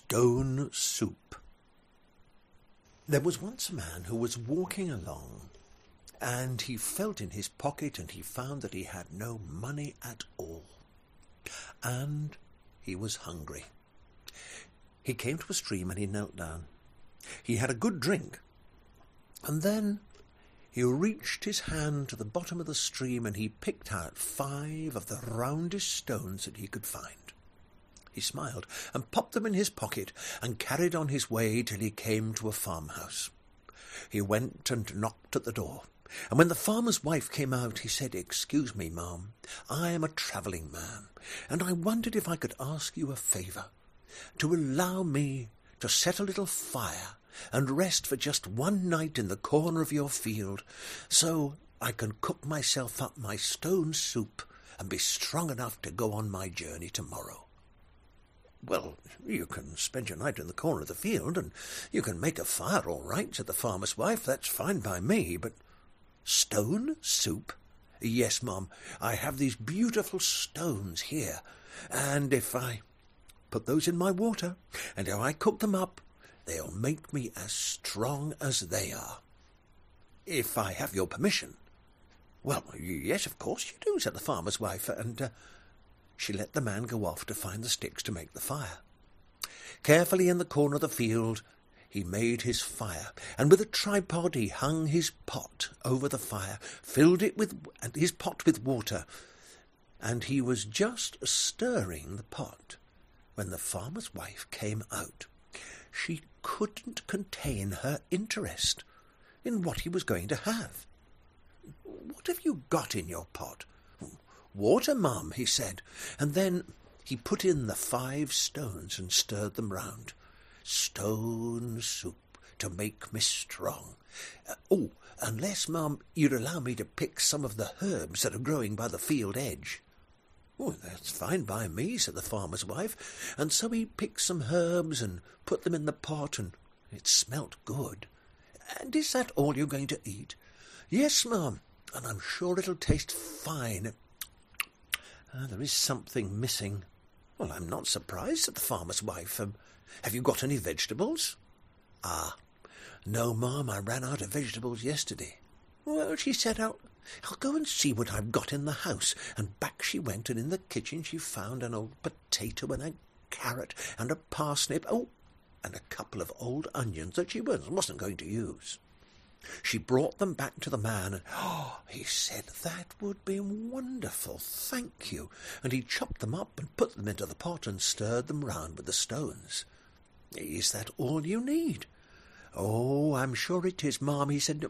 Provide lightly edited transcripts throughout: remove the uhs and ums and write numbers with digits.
Stone Soup. There was once a man who was walking along, and he felt in his pocket, and he found that he had no money at all. And he was hungry. He came to a stream and he knelt down. He had a good drink, and then he reached his hand to the bottom of the stream and he picked out 5 of the roundest stones that he could find. He smiled and popped them in his pocket and carried on his way till he came to a farmhouse. He went and knocked at the door, and when the farmer's wife came out, he said, "Excuse me, ma'am, I am a travelling man, and I wondered if I could ask you a favour, to allow me to set a little fire and rest for just one night in the corner of your field, so I can cook myself up my stone soup and be strong enough to go on my journey tomorrow." "Well, you can spend your night in the corner of the field, and you can make a fire all right," said the farmer's wife. "That's fine by me, but stone soup? Yes, ma'am, I have these beautiful stones here, and if I put those in my water, and if I cook them up, they'll make me as strong as they are. If I have your permission." "Well, yes, of course you do," said the farmer's wife, and she let the man go off to find the sticks to make the fire. Carefully in the corner of the field he made his fire, and with a tripod he hung his pot over the fire, filled it with his pot with water, and he was just stirring the pot when the farmer's wife came out. She couldn't contain her interest in what he was going to have. "What have you got in your pot?" "Water, ma'am," he said, and then he put in the 5 stones and stirred them round. "Stone soup to make me strong. Unless, ma'am, you'd allow me to pick some of the herbs that are growing by the field edge." "Oh, that's fine by me," said the farmer's wife, and so he picked some herbs and put them in the pot, and it smelt good. "And is that all you're going to eat?" "Yes, ma'am, and I'm sure it'll taste fine. There is something missing." "Well, I'm not surprised," said the farmer's wife. "Have you got any vegetables?" "No, ma'am, I ran out of vegetables yesterday." "Well," she said, I'll go and see what I've got in the house." And back she went, and in the kitchen she found an old potato and a carrot and a parsnip, and a couple of old onions that she wasn't going to use. She brought them back to the man, and he said, "That would be wonderful, thank you." And he chopped them up and put them into the pot and stirred them round with the stones. "Is that all you need?" "Oh, I'm sure it is, ma'am," he said.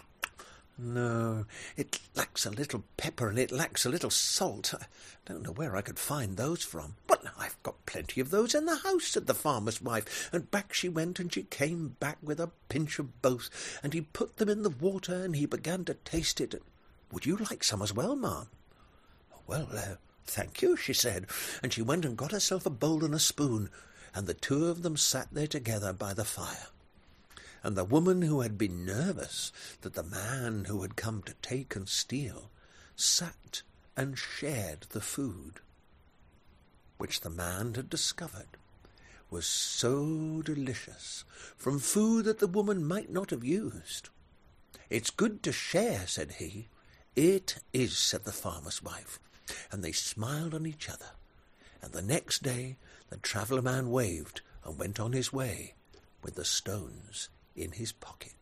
"No, it lacks a little pepper and it lacks a little salt. I don't know where I could find those from." "But I've got plenty of those in the house," said the farmer's wife, and back she went, and she came back with a pinch of both, and he put them in the water, and he began to taste it. "Would you like some as well, ma'am?" "Well, thank you," she said, and she went and got herself a bowl and a spoon, and the 2 of them sat there together by the fire. And the woman, who had been nervous that the man who had come to take and steal, sat and shared the food, which the man had discovered was so delicious, from food that the woman might not have used. "It's good to share," said he. "It is," said the farmer's wife, and they smiled on each other. And the next day the traveller man waved and went on his way with the stones in his pocket.